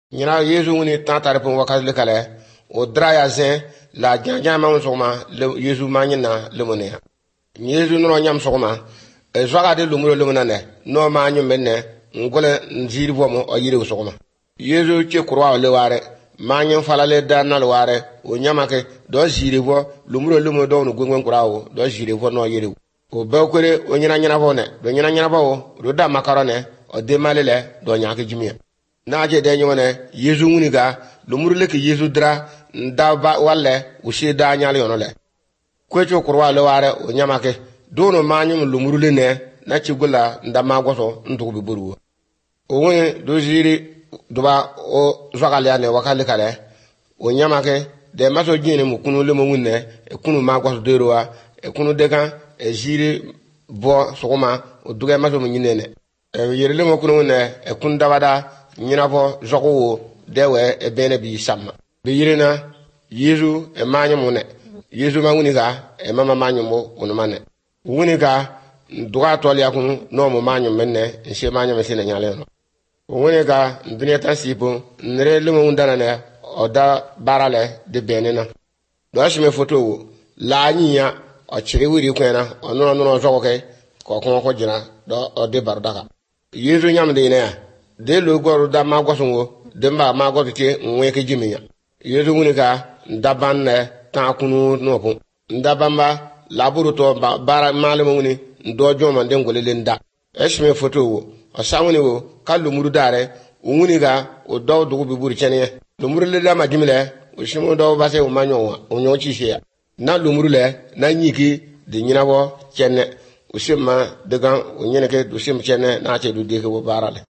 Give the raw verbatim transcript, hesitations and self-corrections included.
nyina yesu woni tantar pon wakale kale o dra ya zen la janja ma soma le yesu ma nyina le mone yesu no nyam soma e zoga de lumuro le monane no ma nyu menne ngole njiri bomo o yire soma yesu che croix le ware ma nyu falale danal ware o nyamake do jire bo lumuro le mo do no gwengen croix do jire bo no yire o be kwere o nyina nyina bo ne do nyina nyina bo do da makarone o de malele do nyaake jimiya na je de nyone yesu muniga lumuro le ke yesu dra nda ba walle o she da nyal yono le kwecho kurwa le ware o nyamake dono manyum lumuro le ne na chigula nda magoso ndugo bi buru o woni do jiri duba o zogale ane wakale kale o nyamake de maso jine mu kunu le mo wunne e kunu magoso deroa e kunu dekan e jiri bo sokoma o duga maso mu nyinene e yere le mo kunu ne e kun dawada nyina bo zogo dewe e bene bi samma be yirena yesu e manyum ne yesu ma wunika e mama manyum mo wono mane wunika duga toli akunu no mo manyum menne nse manyum sene nyale no wunika dunya tasipo nre le mo ndana ne oda barale de benena do ashime photo wo la nyiya o chire wiri kwena ono no zogo ke ko ko ko jina do ode bardaka yesu nyam de ne de lo goru da magosungo de mba magotu ke nwe ke jimiya yesu wunika ndaban ne ta kunu nopo ndabamba laburu to bara malama woni ndo joma den golele nda esme photo wo o sawoni wo kallu muru dare woni ga o do dugu bi buri chene lumuru le da majimle o shimo do base o manyo o nyo chi she na lumuru le na nyiki de nyina bo chene o shima de gan o nyene ke do shim chene na che do de ke bo barale